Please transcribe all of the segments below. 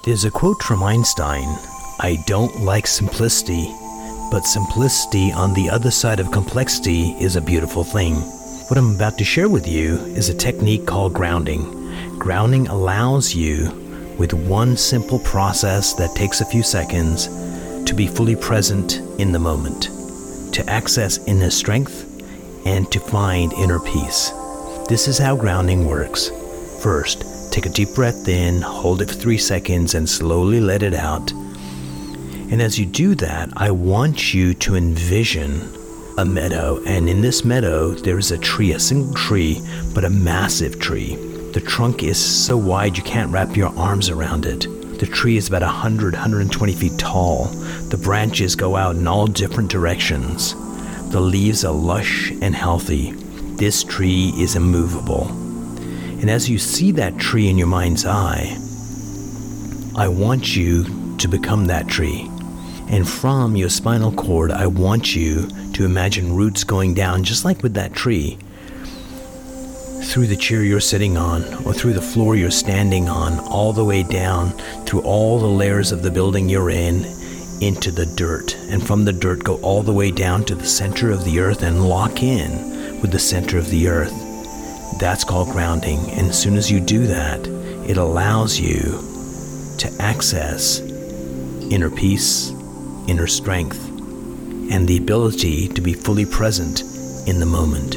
There's a quote from Einstein, "I don't like simplicity, but simplicity on the other side of complexity is a beautiful thing." What I'm about to share with you is a technique called grounding. Grounding allows you, with one simple process that takes a few seconds, to be fully present in the moment, to access inner strength, and to find inner peace. This is how grounding works. First, take a deep breath in, hold it for 3 seconds, and slowly let it out. And as you do that, I want you to envision a meadow. And in this meadow, there is a tree, a single tree, but a massive tree. The trunk is so wide you can't wrap your arms around it. The tree is about 120 feet tall. The branches go out in all different directions. The leaves are lush and healthy. This tree is immovable. And as you see that tree in your mind's eye, I want you to become that tree. And from your spinal cord, I want you to imagine roots going down, just like with that tree, through the chair you're sitting on, or through the floor you're standing on, all the way down, through all the layers of the building you're in, into the dirt. And from the dirt, go all the way down to the center of the earth and lock in with the center of the earth. That's called grounding. And as soon as you do that, it allows you to access inner peace, inner strength, and the ability to be fully present in the moment.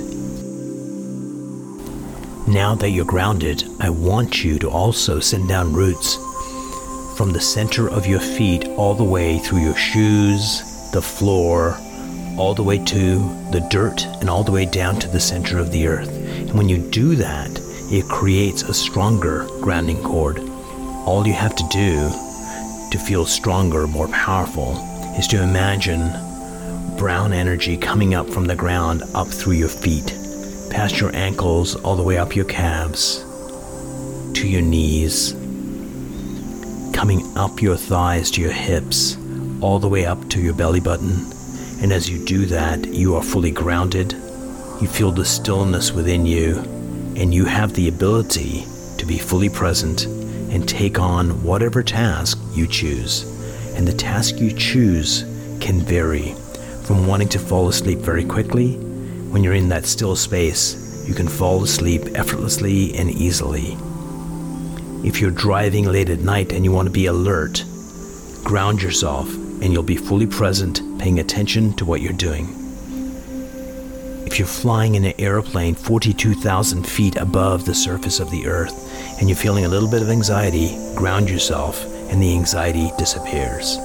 Now that you're grounded, I want you to also send down roots from the center of your feet all the way through your shoes, the floor, all the way to the dirt, and all the way down to the center of the earth. And when you do that, it creates a stronger grounding cord. All you have to do to feel stronger, more powerful, is to imagine brown energy coming up from the ground up through your feet, past your ankles, all the way up your calves, to your knees, coming up your thighs to your hips, all the way up to your belly button. And as you do that, you are fully grounded. You feel the stillness within you, and you have the ability to be fully present and take on whatever task you choose. And the task you choose can vary from wanting to fall asleep very quickly. When you're in that still space, you can fall asleep effortlessly and easily. If you're driving late at night and you want to be alert, ground yourself and you'll be fully present, paying attention to what you're doing. If you're flying in an airplane 42,000 feet above the surface of the earth and you're feeling a little bit of anxiety, ground yourself and the anxiety disappears.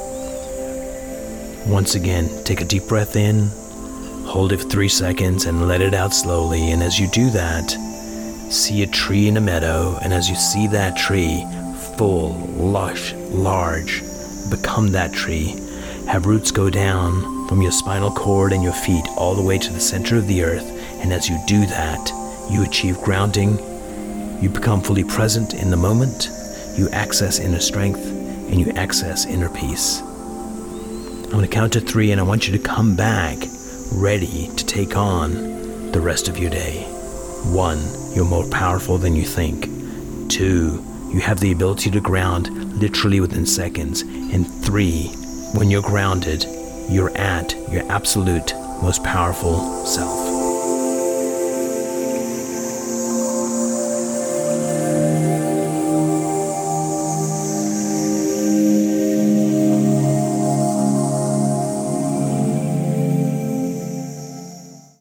Once again, take a deep breath in, hold it for 3 seconds and let it out slowly. And as you do that, see a tree in a meadow, and as you see that tree, full, lush, large, become that tree. Have roots go down from your spinal cord and your feet all the way to the center of the earth. And as you do that, you achieve grounding. You become fully present in the moment. You access inner strength and you access inner peace. I'm going to count to 3 and I want you to come back ready to take on the rest of your day. 1, you're more powerful than you think. 2, you have the ability to ground literally within seconds. And 3, when you're grounded, you're at your absolute most powerful self.